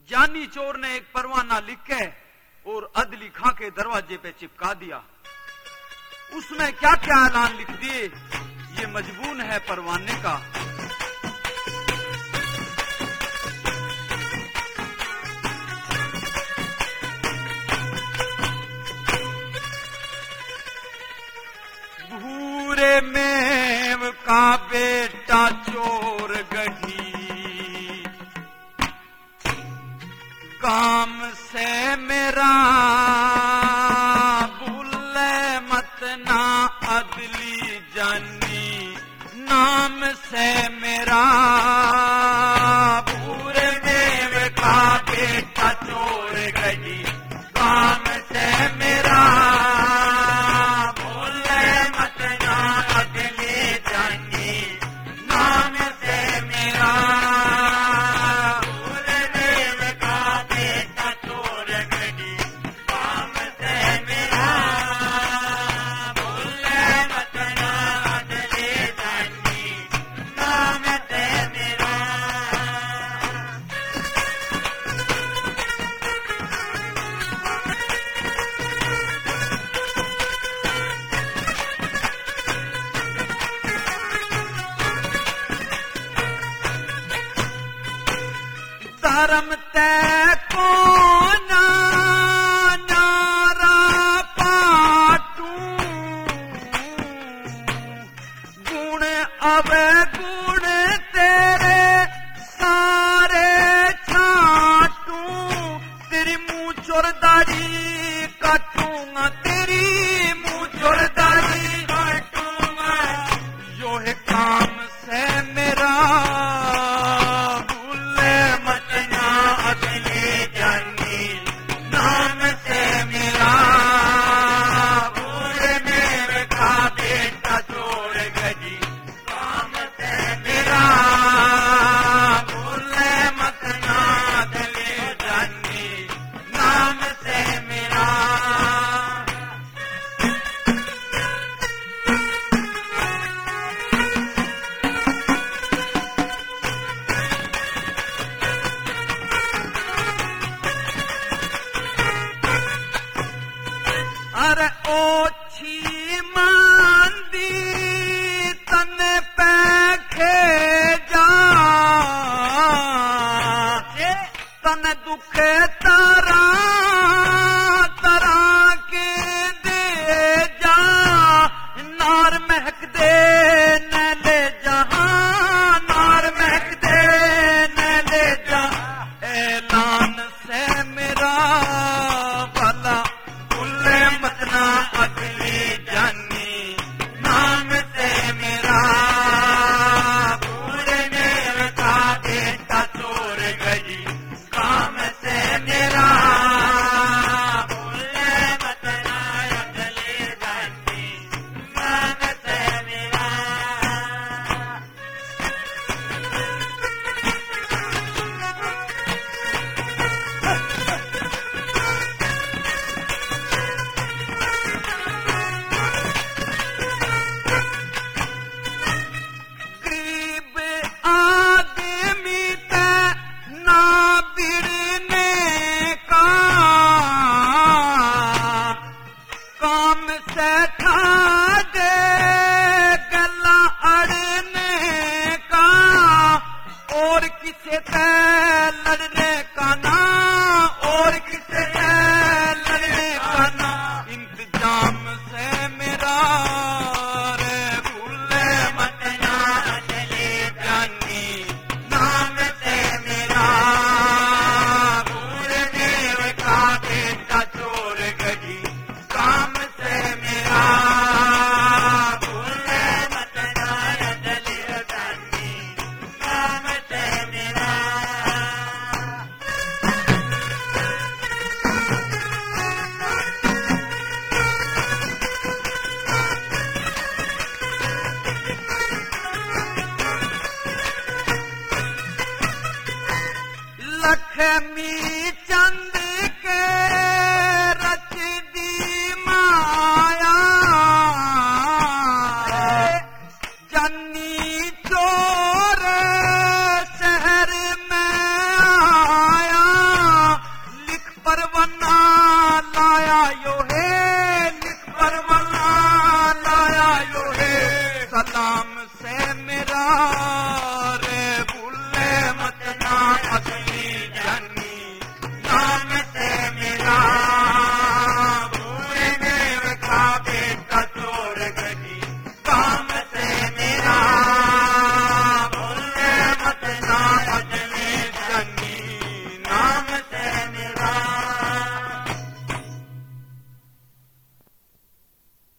जानी चोर ने एक परवाना लिख के और अदली खां के दरवाजे पे चिपका दिया। उसमें क्या क्या ऐलान लिख दिए, ये मजबून है परवाने का। भूरे मेव का बेटा चोर गढ़ी, काम से मेरा भूले मत ना अदली जानी, नाम से मेरा भूरे मेव का बेटा चोर गढ़ी, काम से मेरा धर्म तय को नारा पाटू, गुण अवगुण तेरे सारे छाटू, तेरी मुँह चोरदारी काटूंगा, तेरी मुँह चोरदारी काटूंगा, यो है काम से मेरा अरे ओछी मांदी तन पैखे जा, तन दुख तारा तारा के दे जा, नार महक दे न ले जहां, नार महक दे न ले जा, ऐलान से मेरा भला मतना अगली जानी, नाम से मेरा पूरे मेरे का बेटा चोर गई, काम से मेरा पूरे मतना अगली जानी, नाम से मेरा। लड़ने का ना और किसे लड़ने का ना, इंतजाम से मेरा रे भूले मत ना चले जानी, नाम से मेरा भूले देव का बेटा चोर गई, काम से मेरा भूले मत ना चले जानी, नाम से मेरा। लक्ष्मी चंद के रच दी माया, जन्नी चोर शहर में आया, सलाम